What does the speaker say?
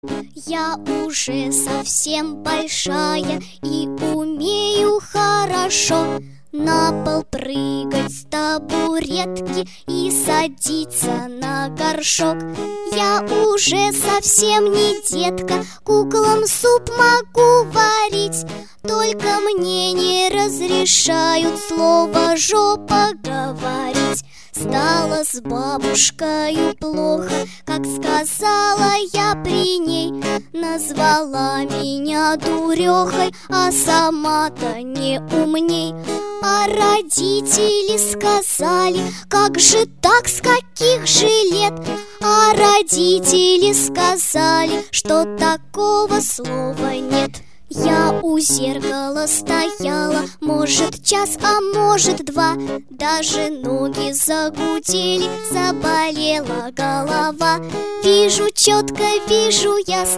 Я уже совсем большая и умею хорошо на пол прыгать с табуретки и садиться на горшок. Я уже совсем не детка, куклам суп могу варить, только мне не разрешают слово «жопа» говорить. Стало с бабушкою плохо, как сказала я при ней. Назвала меня дурехой, а сама-то не умней. А родители сказали: как же так, с каких же лет? А родители сказали, что такого слова нет. Я у зеркала стояла, может, час, а может, два. Даже ноги загудели, заболела голова. Вижу четко, вижу ясно,